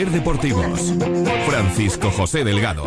Ser Deportivos. Francisco José Delgado.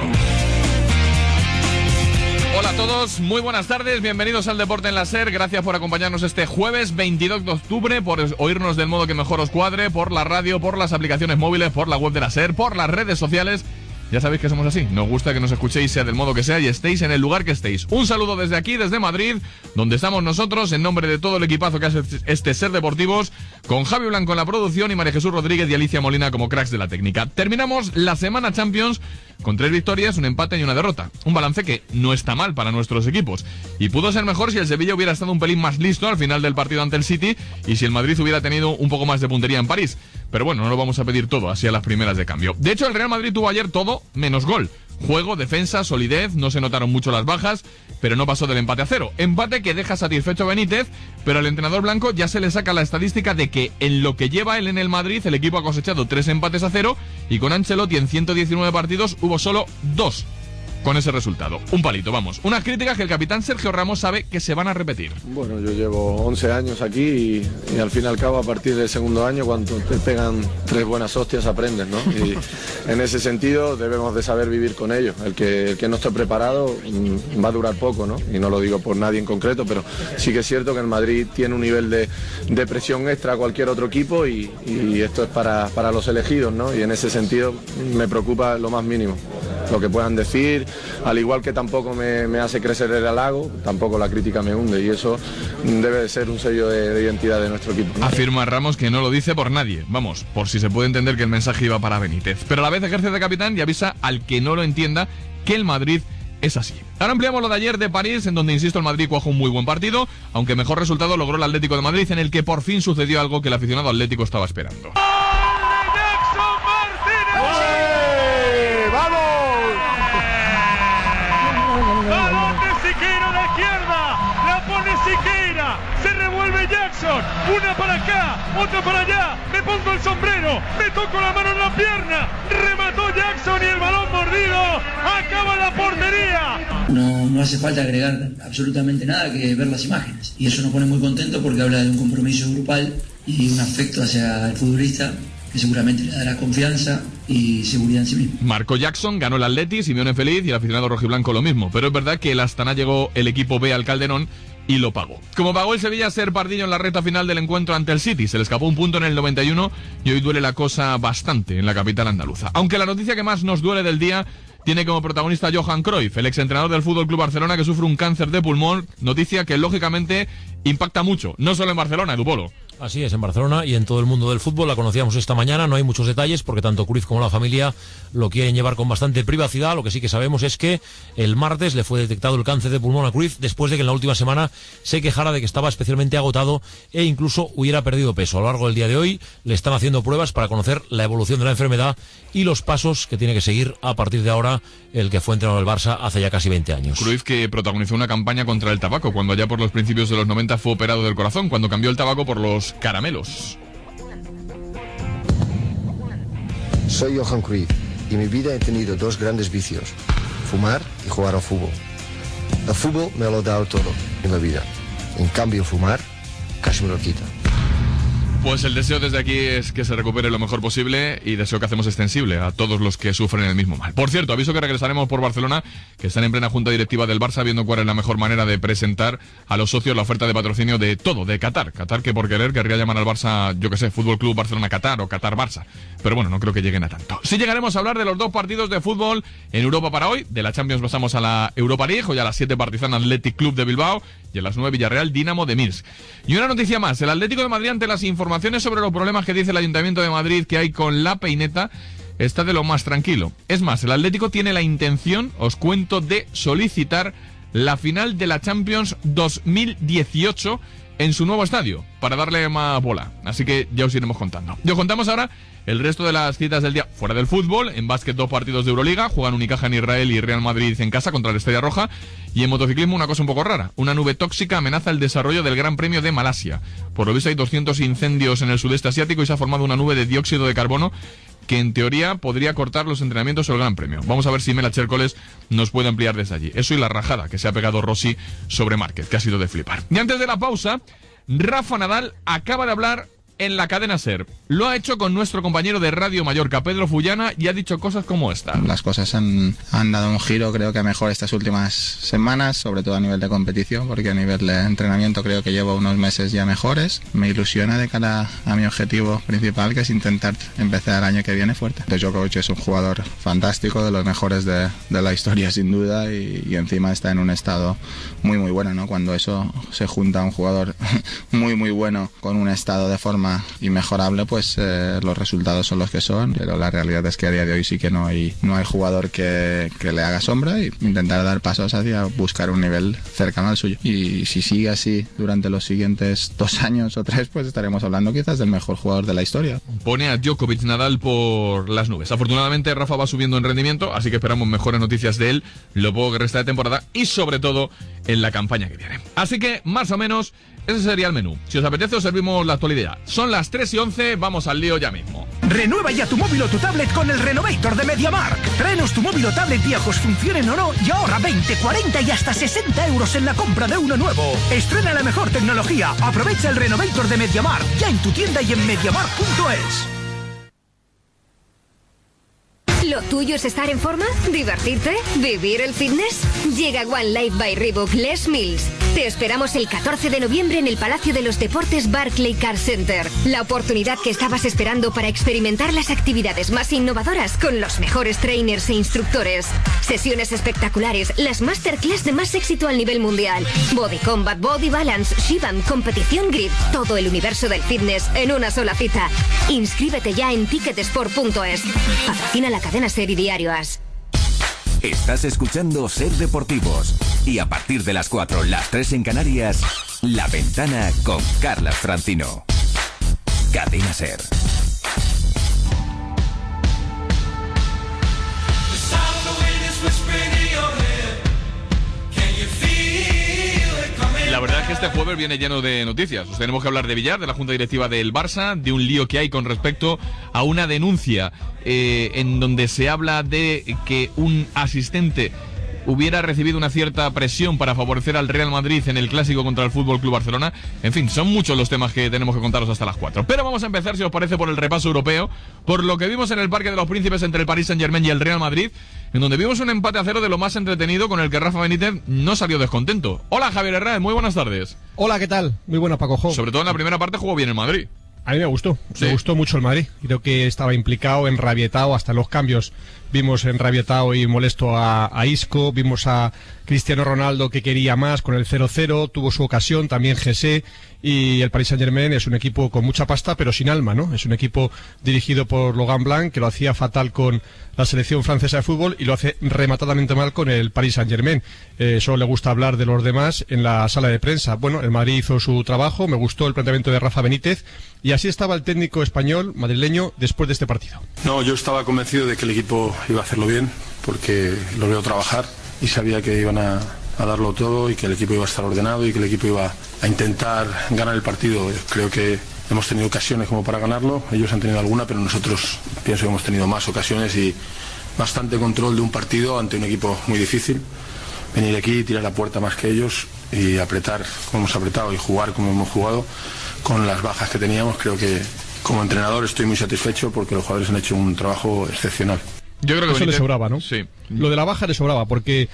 Hola a todos, muy buenas tardes, bienvenidos al Deporte en la SER, gracias por acompañarnos este jueves 22 de octubre, por oírnos del modo que mejor os cuadre, por la radio, por las aplicaciones móviles, por la web de la SER, por las redes sociales. Ya sabéis que somos así, nos gusta que nos escuchéis sea del modo que sea y estéis en el lugar que estéis. Un saludo desde aquí, desde Madrid, donde estamos nosotros, en nombre de todo el equipazo que hace este Ser Deportivos, con Javi Blanco en la producción y María Jesús Rodríguez y Alicia Molina como cracks de la técnica. Terminamos la semana Champions con 3 victorias, un empate y una derrota. Un balance que no está mal para nuestros equipos. Y pudo ser mejor si el Sevilla hubiera estado un pelín más listo al final del partido ante el City y si el Madrid hubiera tenido un poco más de puntería en París. Pero bueno, no lo vamos a pedir todo, así a las primeras de cambio. De hecho, el Real Madrid tuvo ayer todo menos gol. Juego, defensa, solidez, no se notaron mucho las bajas, pero no pasó del empate a 0. Empate que deja satisfecho a Benítez, pero al entrenador blanco ya se le saca la estadística de que en lo que lleva él en el Madrid, el equipo ha cosechado 3 empates a 0 y con Ancelotti en 119 partidos hubo solo 2 con ese resultado. Un palito, vamos. Unas críticas que el capitán Sergio Ramos sabe que se van a repetir. Bueno, yo llevo 11 años aquí y al fin y al cabo a partir del segundo año cuando te pegan 3 buenas hostias aprendes, ¿no? Y en ese sentido debemos de saber vivir con ello. El que no esté preparado va a durar poco, ¿no? Y no lo digo por nadie en concreto, pero sí que es cierto que el Madrid tiene un nivel de presión extra a cualquier otro equipo y esto es para los elegidos, ¿no? Y en ese sentido me preocupa lo más mínimo. Lo que puedan decir, al igual que tampoco me hace crecer el halago, tampoco la crítica me hunde y eso debe de ser un sello de identidad de nuestro equipo, ¿no? Afirma Ramos que no lo dice por nadie, vamos, por si se puede entender que el mensaje iba para Benítez, pero a la vez ejerce de capitán y avisa al que no lo entienda que el Madrid es así. Ahora ampliamos lo de ayer de París, en donde, insisto, el Madrid cuajó un muy buen partido, aunque mejor resultado logró el Atlético de Madrid, en el que por fin sucedió algo que el aficionado atlético estaba esperando. Una para acá, otra para allá, me pongo el sombrero, me toco la mano en la pierna, remató Jackson y el balón mordido, acaba la portería. No hace falta agregar absolutamente nada que ver las imágenes y eso nos pone muy contentos porque habla de un compromiso grupal y un afecto hacia el futbolista que seguramente le dará confianza y seguridad en sí mismo. Marcó Jackson, ganó el Atleti, Simeone feliz y el aficionado rojiblanco lo mismo, pero es verdad que el Astana llegó el equipo B al Calderón y lo pagó. Como pagó el Sevilla ser Pardillo en la recta final del encuentro ante el City, se le escapó un punto en el 91 y hoy duele la cosa bastante en la capital andaluza. Aunque la noticia que más nos duele del día tiene como protagonista Johan Cruyff, el exentrenador del FC Barcelona que sufre un cáncer de pulmón, noticia que lógicamente impacta mucho, no solo en Barcelona, Edupolo. Así es, en Barcelona y en todo el mundo del fútbol. La conocíamos esta mañana, no hay muchos detalles porque tanto Cruyff como la familia lo quieren llevar con bastante privacidad. Lo que sí que sabemos es que el martes le fue detectado el cáncer de pulmón a Cruyff después de que en la última semana se quejara de que estaba especialmente agotado e incluso hubiera perdido peso. A lo largo del día de hoy le están haciendo pruebas para conocer la evolución de la enfermedad y los pasos que tiene que seguir a partir de ahora el que fue entrenador del Barça hace ya casi 20 años. Cruyff que protagonizó una campaña contra el tabaco cuando ya por los principios de los 90 fue operado del corazón, cuando cambió el tabaco por los caramelos. Soy Johan Cruyff y en mi vida he tenido 2 grandes vicios: fumar y jugar al fútbol. El fútbol me lo ha dado todo en la vida. En cambio, fumar casi me lo quita. Pues el deseo desde aquí es que se recupere lo mejor posible y deseo que hacemos extensible a todos los que sufren el mismo mal. Por cierto, aviso que regresaremos por Barcelona, que están en plena junta directiva del Barça viendo cuál es la mejor manera de presentar a los socios la oferta de patrocinio de todo, de Qatar. Qatar que por querer querría llamar al Barça, yo que sé, Fútbol Club Barcelona Qatar o Qatar Barça. Pero bueno, no creo que lleguen a tanto. Sí llegaremos a hablar de los 2 partidos de fútbol en Europa para hoy. De la Champions pasamos a la Europa League, hoy a las 7 Partizan Athletic Club de Bilbao y a las 9 Villarreal Dinamo de Minsk. Y una noticia más, el Atlético de Madrid ante las informaciones sobre los problemas que dice el Ayuntamiento de Madrid que hay con la peineta está de lo más tranquilo. Es más, el Atlético tiene la intención, os cuento, de solicitar la final de la Champions 2018 en su nuevo estadio, para darle más bola. Así que ya os iremos contando. Y os contamos ahora el resto de las citas del día fuera del fútbol. En básquet 2 partidos de Euroliga, juegan Unicaja en Israel y Real Madrid en casa contra la Estrella Roja. Y en motociclismo una cosa un poco rara, una nube tóxica amenaza el desarrollo del Gran Premio de Malasia. Por lo visto hay 200 incendios en el sudeste asiático y se ha formado una nube de dióxido de carbono que en teoría podría cortar los entrenamientos o el Gran Premio. Vamos a ver si Mela Chércoles nos puede ampliar desde allí. Eso y la rajada que se ha pegado Rossi sobre Márquez, que ha sido de flipar. Y antes de la pausa, Rafa Nadal acaba de hablar en la cadena SER. Lo ha hecho con nuestro compañero de Radio Mallorca, Pedro Fullana, y ha dicho cosas como esta. Las cosas han dado un giro, creo que a mejor estas últimas semanas, sobre todo a nivel de competición, porque a nivel de entrenamiento creo que llevo unos meses ya mejores. Me ilusiona de cara a mi objetivo principal, que es intentar empezar el año que viene fuerte. Djokovic es un jugador fantástico, de los mejores de la historia sin duda, y encima está en un estado muy muy bueno, ¿no? Cuando eso se junta a un jugador muy muy bueno con un estado de forma inmejorable, pues los resultados son los que son, pero la realidad es que a día de hoy sí que no hay jugador que le haga sombra, y intentar dar pasos hacia buscar un nivel cercano al suyo. Y si sigue así durante los siguientes 2 años o 3, pues estaremos hablando quizás del mejor jugador de la historia. Pone a Djokovic Nadal por las nubes. Afortunadamente Rafa va subiendo en rendimiento, así que esperamos mejores noticias de él lo poco que resta de temporada y sobre todo en la campaña que viene. Así que más o menos ese sería el menú. Si os apetece os servimos la actualidad. Son las 3:11, vamos al lío ya mismo. Renueva ya tu móvil o tu tablet con el Renovator de MediaMarkt. Tráenos tu móvil o tablet viejos, funcionen o no, y ahorra 20, 40 y hasta 60 euros en la compra de uno nuevo. Estrena la mejor tecnología. Aprovecha el Renovator de MediaMarkt ya en tu tienda y en MediaMarkt.es. ¿Lo tuyo es estar en forma? ¿Divertirte? ¿Vivir el fitness? Llega One Life by Reebok Les Mills. Te esperamos el 14 de noviembre en el Palacio de los Deportes Barclay Car Center. La oportunidad que estabas esperando para experimentar las actividades más innovadoras con los mejores trainers e instructores. Sesiones espectaculares, las masterclass de más éxito al nivel mundial. Body Combat, Body Balance, Shibam, competición Grid. Todo el universo del fitness en una sola cita. Inscríbete ya en ticketsport.es. Patrocina la cadena SER y Diario As. Estás escuchando SER Deportivos. Y a partir de las 4, las 3 en Canarias, La Ventana con Carlas Francino. Cadena SER. La verdad es que este jueves viene lleno de noticias. Os tenemos que hablar de Villar, de la Junta Directiva del Barça, de un lío que hay con respecto a una denuncia en donde se habla de que un asistente hubiera recibido una cierta presión para favorecer al Real Madrid en el clásico contra el Fútbol Club Barcelona. En fin, son muchos los temas que tenemos que contaros hasta las 4. Pero vamos a empezar, si os parece, por el repaso europeo, por lo que vimos en el Parque de los Príncipes entre el Paris Saint-Germain y el Real Madrid, en donde vimos un empate a 0 de lo más entretenido, con el que Rafa Benítez no salió descontento. Hola, Javier Herrera, muy buenas tardes. Hola, ¿qué tal? Muy buena, Paco Jo. Sobre todo en la primera parte jugó bien el Madrid. A mí me gustó mucho el Madrid. Creo que estaba implicado, enrabietado, hasta los cambios. Vimos enrabietado y molesto a Isco, vimos a Cristiano Ronaldo que quería más con el 0-0, tuvo su ocasión, también Jesse, y el Paris Saint-Germain es un equipo con mucha pasta pero sin alma, ¿no? Es un equipo dirigido por Laurent Blanc, que lo hacía fatal con la selección francesa de fútbol y lo hace rematadamente mal con el Paris Saint-Germain. Solo le gusta hablar de los demás en la sala de prensa. Bueno, el Madrid hizo su trabajo, me gustó el planteamiento de Rafa Benítez, y así estaba el técnico español, madrileño, después de este partido. No, yo estaba convencido de que el equipo iba a hacerlo bien, porque lo veo trabajar y sabía que iban a darlo todo y que el equipo iba a estar ordenado y que el equipo iba a intentar ganar el partido. Creo que hemos tenido ocasiones como para ganarlo, ellos han tenido alguna, pero nosotros pienso que hemos tenido más ocasiones y bastante control de un partido ante un equipo muy difícil. Venir aquí, tirar la puerta más que ellos y apretar como hemos apretado y jugar como hemos jugado con las bajas que teníamos. Creo que como entrenador estoy muy satisfecho porque los jugadores han hecho un trabajo excepcional. Yo creo que eso le sobraba, ¿no? Sí. Lo de la baja le sobraba, porque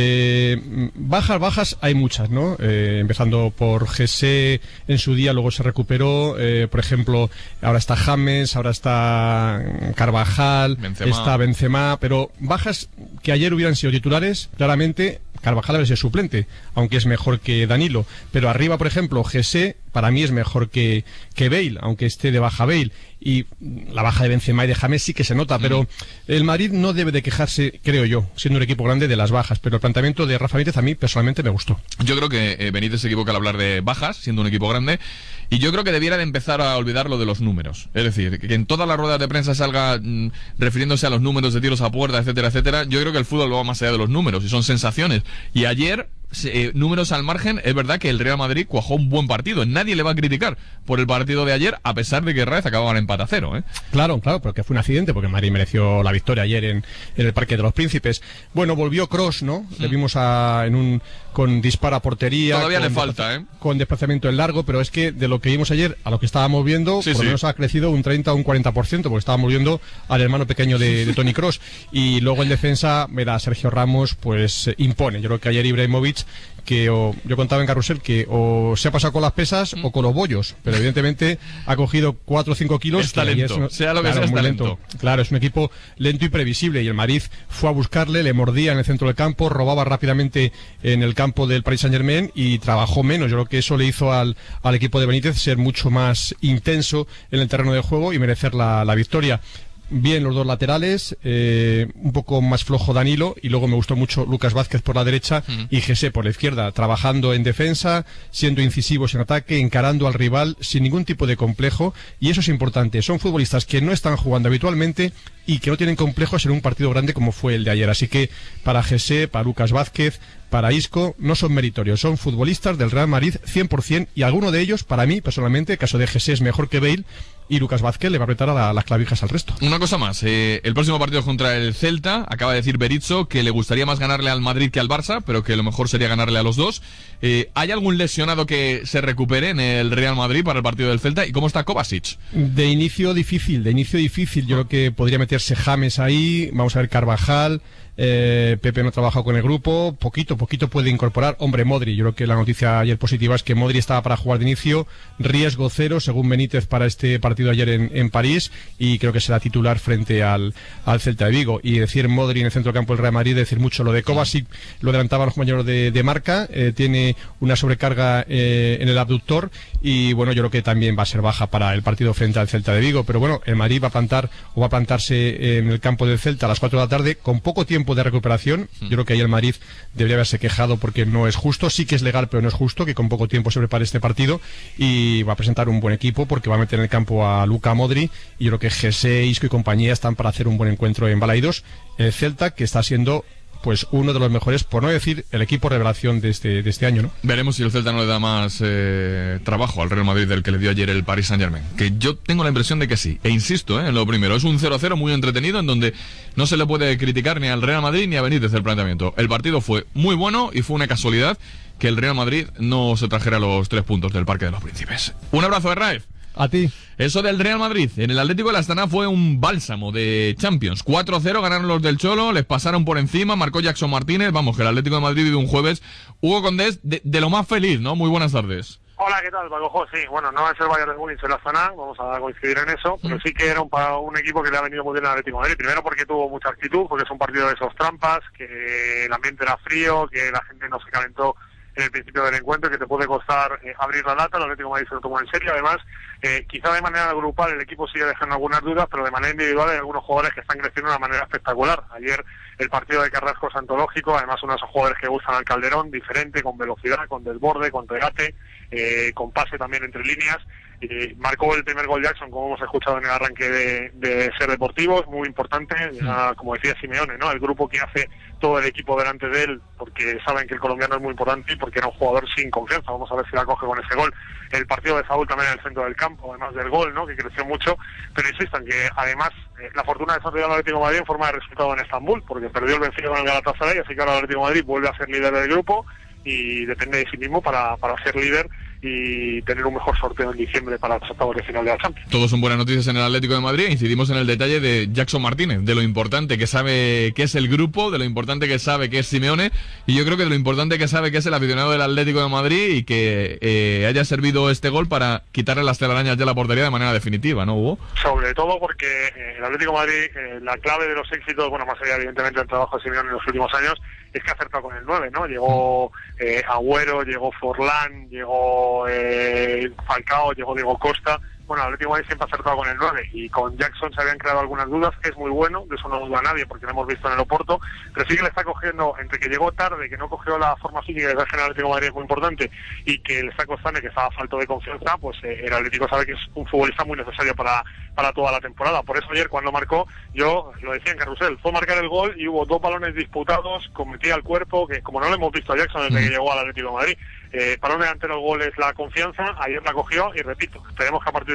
bajas hay muchas, ¿no? Empezando por Jesse en su día, luego se recuperó, por ejemplo, ahora está James, ahora está Carvajal, está Benzema, pero bajas que ayer hubieran sido titulares, claramente. Carvajal debe ser suplente, aunque es mejor que Danilo, pero arriba, por ejemplo, Jesse para mí es mejor que Bale, aunque esté de baja Bale, y la baja de Benzema y de James sí que se nota, pero el Madrid no debe de quejarse, creo yo, siendo un equipo grande, de las bajas, pero el planteamiento de Rafa Benítez a mí personalmente me gustó. Yo creo que Benítez se equivoca al hablar de bajas, siendo un equipo grande, y yo creo que debiera de empezar a olvidar lo de los números, es decir, que en todas las ruedas de prensa salga refiriéndose a los números de tiros a puerta, etcétera, etcétera. Yo creo que el fútbol va más allá de los números, y son sensaciones, y ayer números al margen, es verdad que el Real Madrid cuajó un buen partido. Nadie le va a criticar por el partido de ayer, a pesar de que Raez acababa en empate a 0, ¿eh? Claro, porque fue un accidente, porque el Madrid mereció la victoria ayer en el Parque de los Príncipes. Bueno, volvió Kroos, ¿no? Le vimos en un con disparo a portería. Todavía le falta, con desplazamiento en largo, pero es que de lo que vimos ayer a lo que estábamos viendo, por lo menos ha crecido un 30 o un 40%, porque estábamos viendo al hermano pequeño de Toni Kroos. Y luego en defensa, mira, Sergio Ramos, pues impone. Yo creo que ayer Ibrahimovic, yo contaba en Carrusel que o se ha pasado con las pesas o con los bollos, pero evidentemente ha cogido 4 o 5 kilos. Está lento, sea lo que sea, está lento. Claro, es un equipo lento y previsible, y el Madrid fue a buscarle, le mordía en el centro del campo, robaba rápidamente en el campo del Paris Saint-Germain y trabajó menos. Yo creo que eso le hizo al equipo de Benítez ser mucho más intenso en el terreno de juego y merecer la victoria. Bien los dos laterales, un poco más flojo Danilo, y luego me gustó mucho Lucas Vázquez por la derecha y Jesse por la izquierda, trabajando en defensa, siendo incisivos en ataque, encarando al rival sin ningún tipo de complejo, y eso es importante. Son futbolistas que no están jugando habitualmente y que no tienen complejos en un partido grande como fue el de ayer. Así que para Jesse, para Lucas Vázquez, para Isco, no son meritorios, son futbolistas del Real Madrid 100%, y alguno de ellos, para mí personalmente, el caso de Jesse es mejor que Bale, y Lucas Vázquez le va a apretar a las clavijas al resto. Una cosa más, el próximo partido contra el Celta, acaba de decir Berizzo que le gustaría más ganarle al Madrid que al Barça, pero que lo mejor sería ganarle a los dos. ¿Hay algún lesionado que se recupere en el Real Madrid para el partido del Celta? ¿Y cómo está Kovacic? De inicio difícil. Yo creo que podría meterse James ahí, vamos a ver Carvajal. Pepe no ha trabajado con el grupo, poquito puede incorporar. Hombre, Modri, yo creo que la noticia ayer positiva es que Modri estaba para jugar de inicio, riesgo cero según Benítez para este partido ayer en París, y creo que será titular frente al Celta de Vigo. Y decir Modri en el centro del campo del Real Madrid, decir mucho. Lo de Kovacic lo adelantaban los compañeros de marca, tiene una sobrecarga en el abductor, y bueno, yo creo que también va a ser baja para el partido frente al Celta de Vigo. Pero bueno, el Madrid va a plantarse en el campo del Celta a las 4 de la tarde con poco tiempo de recuperación. Yo creo que ahí el Madrid debería haberse quejado, porque no es justo, sí que es legal pero no es justo que con poco tiempo se prepare este partido, y va a presentar un buen equipo porque va a meter en el campo a Luka Modri, y yo creo que Jesse, Isco y compañía están para hacer un buen encuentro en Balaidos. El Celta, que está siendo pues uno de los mejores, por no decir el equipo revelación de este año, ¿no? Veremos si el Celta no le da más trabajo al Real Madrid del que le dio ayer el Paris Saint-Germain, que yo tengo la impresión de que sí, e insisto en lo primero, es un 0-0 muy entretenido, en donde no se le puede criticar ni al Real Madrid ni a Benítez el planteamiento. El partido fue muy bueno y fue una casualidad que el Real Madrid no se trajera los 3 puntos del Parque de los Príncipes. Un abrazo de Raif. A ti. Eso del Real Madrid en el Atlético de la Astana fue un bálsamo de Champions. 4-0 ganaron los del Cholo, les pasaron por encima, marcó Jackson Martínez. Vamos, que el Atlético de Madrid vive un jueves. Hugo Condés, de lo más feliz, ¿no? Muy buenas tardes. Hola, ¿qué tal, Paco? Sí, bueno, no es el Bayern de Múnich en la Astana, vamos a coincidir en eso, pero sí que era un equipo que le ha venido muy bien al Atlético de Madrid. Primero porque tuvo mucha actitud, porque es un partido de esos trampas, que el ambiente era frío, que la gente no se calentó en el principio del encuentro, que te puede costar abrir la lata. El Atlético de Madrid se lo tomó en serio. Además, quizá de manera grupal el equipo sigue dejando algunas dudas, pero de manera individual hay algunos jugadores que están creciendo de una manera espectacular. Ayer el partido de Carrasco es antológico, además unos jugadores que gustan al Calderón, diferente, con velocidad, con desborde, con regate, con pase también entre líneas. Marcó el primer gol Jackson, como hemos escuchado en el arranque de Ser Deportivos, muy importante, como decía Simeone, ¿no? El grupo que hace todo el equipo delante de él, porque saben que el colombiano es muy importante y porque era un jugador sin confianza. Vamos a ver si la coge con ese gol. El partido de Saúl también en el centro del campo, además del gol, ¿no? Que creció mucho, pero insistan que además la fortuna de Santiago Atlético de Madrid en forma de resultado en Estambul, porque perdió el Benfica con el Galatasaray, así que ahora el Atlético de Madrid vuelve a ser líder del grupo y depende de sí mismo para ser líder y tener un mejor sorteo en diciembre para los octavos de final de la Champions. Todos son buenas noticias en el Atlético de Madrid. Incidimos en el detalle de Jackson Martínez, de lo importante que sabe que es el grupo, de lo importante que sabe que es Simeone, y yo creo que de lo importante que sabe que es el aficionado del Atlético de Madrid, y que haya servido este gol para quitarle las telarañas de la portería de manera definitiva, ¿no, Hugo? Sobre todo porque el Atlético de Madrid, la clave de los éxitos, bueno, más allá evidentemente del trabajo de Simeone en los últimos años, es que ha acertado con el 9, ¿no? Llegó Agüero, llegó Forlán, llegó Falcao, llegó Diego Costa. Bueno, el Atlético de Madrid siempre ha acertado con el 9, y con Jackson se habían creado algunas dudas. Es muy bueno, de eso no duda nadie porque lo hemos visto en el Oporto, pero sí que le está cogiendo, entre que llegó tarde, que no cogió la forma física que el Atlético de Madrid es muy importante, y que le está costando, que estaba falto de confianza, pues el Atlético sabe que es un futbolista muy necesario para toda la temporada. Por eso ayer cuando marcó, yo lo decía en Carrusel, fue marcar el gol y hubo 2 balones disputados, cometía al cuerpo, que como no lo hemos visto a Jackson desde que llegó al Atlético de Madrid. Para un delantero el gol es la confianza, ayer la cogió, y repito, esperemos que a partir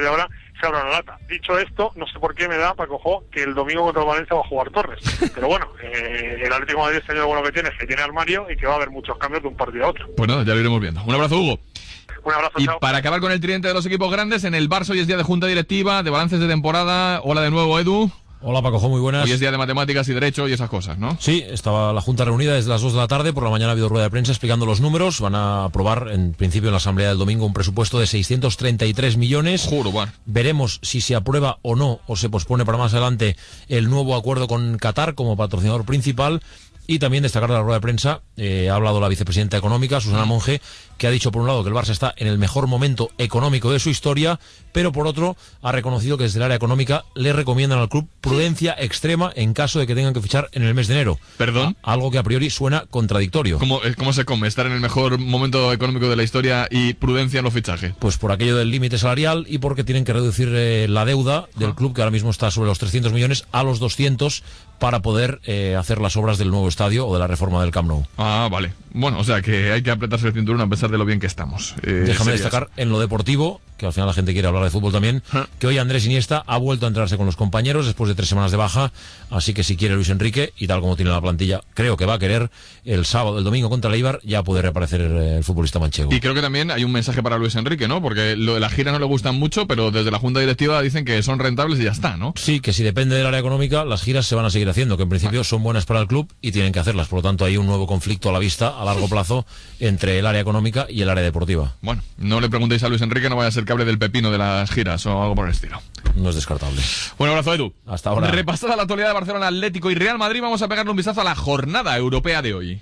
media hora se abra la lata. Dicho esto, no sé por qué me da, Paco Jo, que el domingo contra el Valencia va a jugar Torres. Pero bueno, el Atlético de Madrid este año lo bueno que tiene es que tiene armario y que va a haber muchos cambios de un partido a otro. Pues nada, ya lo iremos viendo. Un abrazo, Hugo. Un abrazo, y chao. Para acabar con el tridente de los equipos grandes, en el Barça hoy es día de junta directiva, de balances de temporada. Hola de nuevo, Edu. Hola, Paco, muy buenas. Hoy es día de matemáticas y derecho y esas cosas, ¿no? Sí, estaba la Junta reunida desde las 2 de la tarde. Por la mañana ha habido rueda de prensa explicando los números. Van a aprobar, en principio, en la asamblea del domingo, un presupuesto de 633 millones. Juro, bueno. Veremos si se aprueba o no, o se pospone para más adelante, el nuevo acuerdo con Qatar como patrocinador principal. Y también destacar de la rueda de prensa, ha hablado la vicepresidenta económica, Susana Monge, que ha dicho por un lado que el Barça está en el mejor momento económico de su historia, pero por otro ha reconocido que desde el área económica le recomiendan al club prudencia extrema en caso de que tengan que fichar en el mes de enero. ¿Perdón? Algo que a priori suena contradictorio. ¿Cómo se come estar en el mejor momento económico de la historia y prudencia en los fichajes? Pues por aquello del límite salarial y porque tienen que reducir la deuda del club, que ahora mismo está sobre los 300 millones, a los 200 para poder hacer las obras del nuevo estadio o de la reforma del Camp Nou. Ah, vale. Bueno, o sea que hay que apretarse el cinturón a pesar de lo bien que estamos. Déjame destacar en lo deportivo, que al final la gente quiere hablar de fútbol también, que hoy Andrés Iniesta ha vuelto a entrarse con los compañeros después de 3 semanas de baja, así que si quiere Luis Enrique, y tal como tiene la plantilla, creo que va a querer el domingo contra el Eibar, ya puede reaparecer el futbolista manchego. Y creo que también hay un mensaje para Luis Enrique, ¿no? Porque lo de la gira no le gustan mucho, pero desde la Junta Directiva dicen que son rentables y ya está, ¿no? Sí, que si depende del área económica, las giras se van a seguir haciendo, que en principio son buenas para el club y tienen que hacerlas. Por lo tanto, hay un nuevo conflicto a la vista, a largo plazo, entre el área económica y el área deportiva. Bueno, no le preguntéis a Luis Enrique, no vaya a ser que hable del pepino de las giras o algo por el estilo. No es descartable. Un abrazo, Edu. Hasta ahora. Repasada la actualidad de Barcelona, Atlético y Real Madrid, vamos a pegarle un vistazo a la jornada europea de hoy.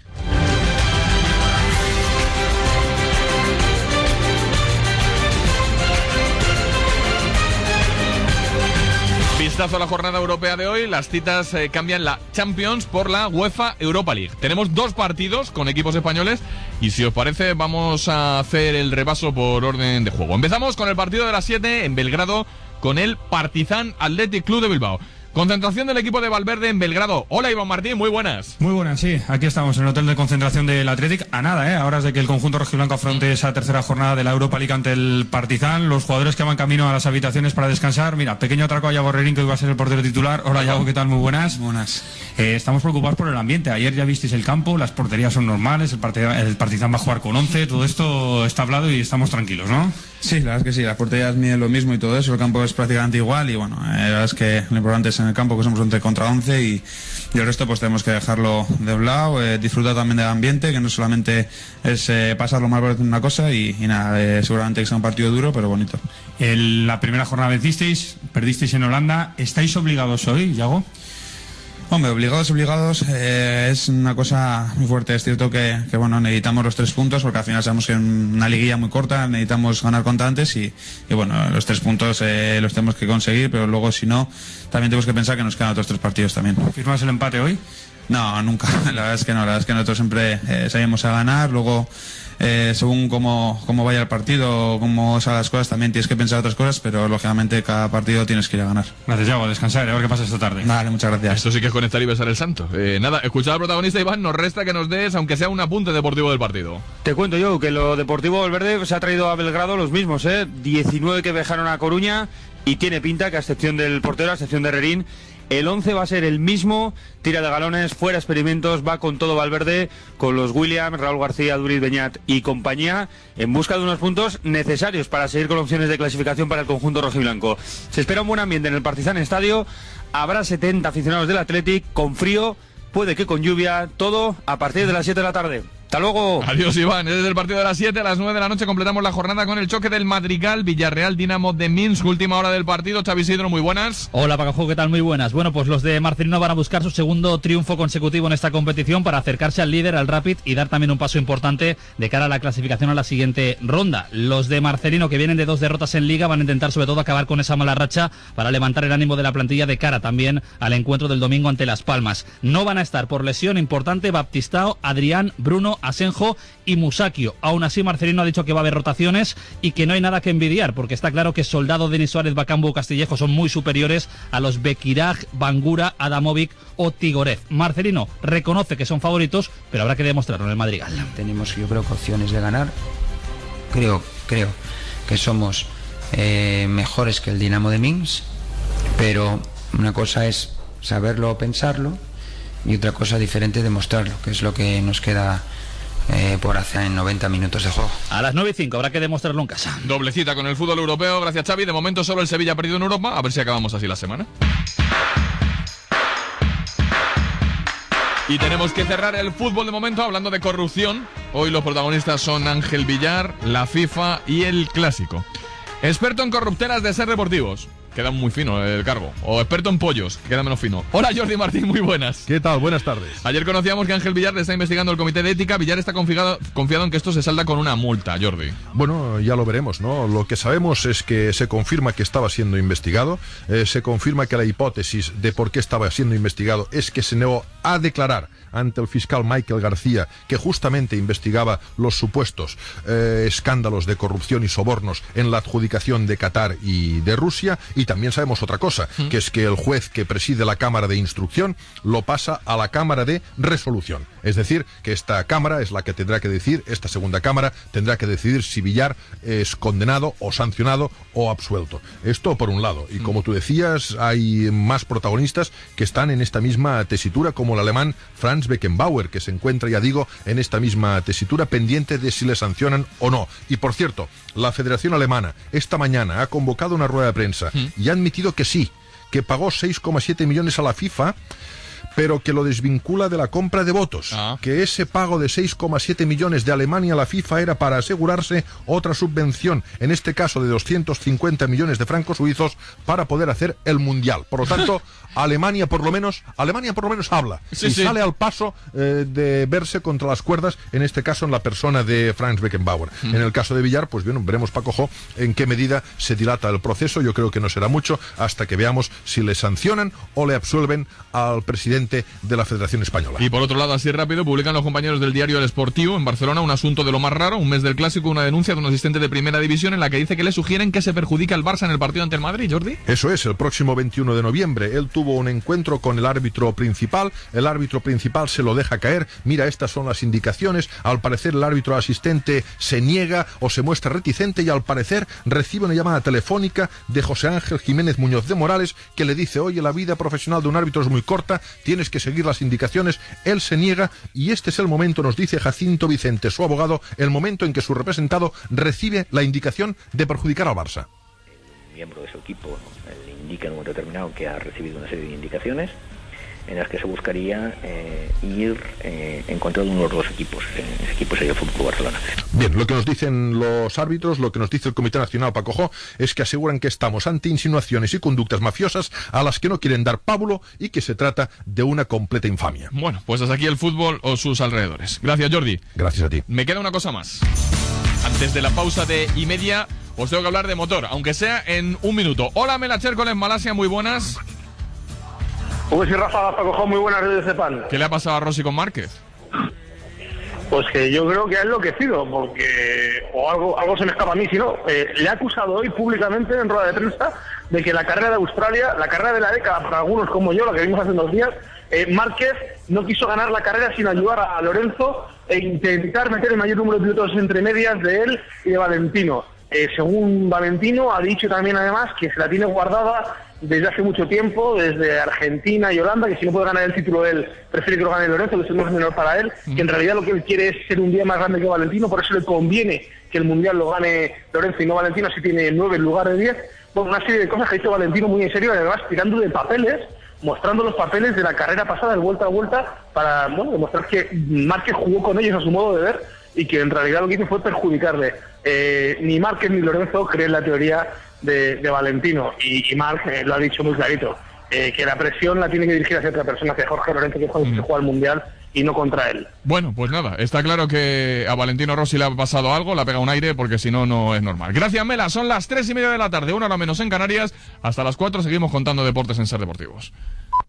Vistazo a la jornada europea de hoy. Las citas cambian la Champions por la UEFA Europa League. Tenemos 2 partidos con equipos españoles y si os parece vamos a hacer el repaso por orden de juego. Empezamos con el partido de las 7 en Belgrado con el Partizan Athletic Club de Bilbao. Concentración del equipo de Valverde en Belgrado. Hola, Iván Martín, muy buenas. Muy buenas, sí. Aquí estamos en el hotel de concentración del Athletic. A nada, a horas de que el conjunto rojiblanco afronte esa tercera jornada de la Europa League ante el Partizan. Los jugadores que van camino a las habitaciones para descansar. Mira, pequeño atraco a Yago Rerín, que iba a ser el portero titular. Hola, Yago, ¿qué tal? Muy buenas. Buenas. Estamos preocupados por el ambiente. Ayer ya visteis el campo, las porterías son normales, el Partizan va a jugar con 11. Todo esto está hablado y estamos tranquilos, ¿no? Sí, la verdad es que sí, las porterías miden lo mismo y todo eso, el campo es prácticamente igual y bueno, la verdad es que lo importante es en el campo que somos 11 contra 11 y el resto pues tenemos que dejarlo de un lado, disfrutar también del ambiente, que no solamente es pasarlo mal por una cosa y nada, seguramente que sea un partido duro pero bonito. La primera jornada vencisteis, perdisteis en Holanda, ¿estáis obligados hoy, Yago? Hombre, obligados, es una cosa muy fuerte. Es cierto que bueno, necesitamos los 3 puntos porque al final sabemos que en una liguilla muy corta necesitamos ganar contra antes y bueno, los 3 puntos los tenemos que conseguir, pero luego si no, también tenemos que pensar que nos quedan otros 3 partidos también. ¿Firmas el empate hoy? No, nunca. La verdad es que no, la verdad es que nosotros siempre salimos a ganar, luego según cómo vaya el partido, cómo salgan las cosas, también tienes que pensar otras cosas, pero lógicamente cada partido tienes que ir a ganar. Gracias, Yago, a descansar, a ver qué pasa esta tarde. Vale, muchas gracias. Esto sí que es conectar y besar el santo. Nada, escuchar al protagonista, Iván, nos resta que nos des, aunque sea un apunte deportivo del partido. Te cuento yo que lo deportivo Valverde se ha traído a Belgrado los mismos, 19 que viajaron a Coruña y tiene pinta que a excepción del portero, a excepción de Rerín, el 11 va a ser el mismo, tira de galones, fuera experimentos, va con todo Valverde, con los Williams, Raúl García, Duriz Beñat y compañía, en busca de unos puntos necesarios para seguir con opciones de clasificación para el conjunto rojiblanco. Se espera un buen ambiente en el Partizan Estadio, habrá 70 aficionados del Athletic, con frío, puede que con lluvia, todo a partir de las 7 de la tarde. ¡Hasta luego! Adiós, Iván. Desde el partido de las 7 a las 9 de la noche completamos la jornada con el choque del Madrigal, Villarreal, Dinamo de Minsk, última hora del partido. Xavi Isidro, muy buenas. Hola, Paco, ¿qué tal? Muy buenas. Bueno, pues los de Marcelino van a buscar su segundo triunfo consecutivo en esta competición para acercarse al líder, al Rapid, y dar también un paso importante de cara a la clasificación a la siguiente ronda. Los de Marcelino, que vienen de 2 derrotas en Liga, van a intentar sobre todo acabar con esa mala racha para levantar el ánimo de la plantilla de cara también al encuentro del domingo ante Las Palmas. No van a estar por lesión importante Baptistao, Adrián, Bruno, Asenjo y Musakio. Aún así, Marcelino ha dicho que va a haber rotaciones y que no hay nada que envidiar, porque está claro que Soldado, Denis Suárez, Bacambu o Castillejo son muy superiores a los Bekiraj, Bangura, Adamovic o Tigorev. Marcelino reconoce que son favoritos, pero habrá que demostrarlo en el Madrigal. Tenemos, yo creo, que opciones de ganar. Creo que somos mejores que el Dinamo de Minsk, pero una cosa es saberlo o pensarlo y otra cosa diferente demostrarlo, que es lo que nos queda por hacer en 90 minutos de juego. A las 9:05 habrá que demostrarlo en casa. Doble cita con el fútbol europeo, gracias Xavi. De momento solo el Sevilla ha perdido en Europa, a ver si acabamos así la semana. Y tenemos que cerrar el fútbol de momento hablando de corrupción. Hoy los protagonistas son Ángel Villar, la FIFA y el Clásico. Experto en corruptelas de Ser Deportivos. Queda muy fino el cargo. O experto en pollos, queda menos fino. Hola Jordi Martín, muy buenas. ¿Qué tal? Buenas tardes. Ayer conocíamos que Ángel Villar le está investigando el Comité de Ética. Villar está confiado en que esto se salda con una multa, Jordi. Bueno, ya lo veremos, ¿no? Lo que sabemos es que se confirma que estaba siendo investigado. Se confirma que la hipótesis de por qué estaba siendo investigado es que se negó a declarar ante el fiscal Michael García, que justamente investigaba los supuestos escándalos de corrupción y sobornos en la adjudicación de Qatar y de Rusia. Y también sabemos otra cosa, que es que el juez que preside la Cámara de Instrucción lo pasa a la Cámara de Resolución. Es decir, que esta Cámara es la que tendrá que decidir, esta segunda Cámara tendrá que decidir si Villar es condenado o sancionado o absuelto. Esto por un lado. Y como tú decías, hay más protagonistas que están en esta misma tesitura, como el alemán Franz Beckenbauer, que se encuentra, ya digo, en esta misma tesitura, pendiente de si le sancionan o no. Y por cierto, la Federación Alemana esta mañana ha convocado una rueda de prensa y ha admitido que sí, que pagó 6,7 millones a la FIFA, pero que lo desvincula de la compra de votos, que ese pago de 6,7 millones de Alemania a la FIFA era para asegurarse otra subvención, en este caso de 250 millones de francos suizos, para poder hacer el Mundial. Por lo tanto, Alemania por lo menos habla, sale al paso de verse contra las cuerdas, en este caso en la persona de Franz Beckenbauer. En el caso de Villar, pues bien, veremos, Paco, en qué medida se dilata el proceso. Yo creo que no será mucho hasta que veamos si le sancionan o le absuelven al presidente de la Federación Española. Y por otro lado, así rápido, publican los compañeros del diario El Sportivo en Barcelona un asunto de lo más raro, un mes del Clásico, una denuncia de un asistente de Primera División en la que dice que le sugieren que se perjudica al Barça en el partido ante el Madrid, Jordi. Eso es, el próximo 21 de noviembre. Él tuvo un encuentro con el árbitro principal se lo deja caer, mira, estas son las indicaciones. Al parecer el árbitro asistente se niega o se muestra reticente y al parecer recibe una llamada telefónica de José Ángel Jiménez Muñoz de Morales, que le dice: oye, la vida profesional de un árbitro es muy corta, tienes que seguir las indicaciones. Él se niega y este es el momento, nos dice Jacinto Vicente, su abogado, el momento en que su representado recibe la indicación de perjudicar al Barça. El miembro de su equipo le indica en un momento determinado que ha recibido una serie de indicaciones en las que se buscaría ir en contra de uno de los dos equipos. Ese equipo sería el Fútbol Barcelona. Bien, lo que nos dicen los árbitros, lo que nos dice el Comité Nacional, Paco, es que aseguran que estamos ante insinuaciones y conductas mafiosas a las que no quieren dar pábulo y que se trata de una completa infamia. Bueno, pues hasta aquí el fútbol o sus alrededores. Gracias, Jordi. Gracias a ti. Me queda una cosa más. Antes de la pausa de y media, os tengo que hablar de motor, aunque sea en un minuto. Hola, Melachércoles, Malasia, muy buenas. Pues sí, Rafa, Paco, muy buenas redes de pan. ¿Qué le ha pasado a Rossi con Márquez? Pues que yo creo que ha enloquecido, porque o algo se me escapa a mí, si no, le ha acusado hoy públicamente en rueda de prensa de que la carrera de Australia, la carrera de la década para algunos como yo, la que vimos hace unos días, Márquez no quiso ganar la carrera sin ayudar a Lorenzo e intentar meter el mayor número de pilotos entre medias de él y de Valentino. Según Valentino, ha dicho también además que se la tiene guardada desde hace mucho tiempo, desde Argentina y Holanda, que si no puede ganar el título él, prefiere que lo gane Lorenzo, que es más menor para él, que en realidad lo que él quiere es ser un día más grande que Valentino, por eso le conviene que el Mundial lo gane Lorenzo y no Valentino, así tiene 9 en lugar de 10. Bueno, una serie de cosas que ha dicho Valentino muy en serio, además tirando de papeles, mostrando los papeles de la carrera pasada, de vuelta a vuelta, para demostrar que Márquez jugó con ellos a su modo de ver y que en realidad lo que hizo fue perjudicarle. Ni Márquez ni Lorenzo creen la teoría de Valentino y Marc lo ha dicho muy clarito, que la presión la tiene que dirigir hacia otra persona, hacia Jorge Lorenzo, que juega el Mundial y no contra él. Bueno, pues nada, está claro que a Valentino Rossi le ha pasado algo, le ha pegado un aire, porque si no, no es normal. Gracias, Mela, son las 3:30 de la tarde, 1 hora menos en Canarias, hasta las 4 seguimos contando deportes en Ser Deportivos.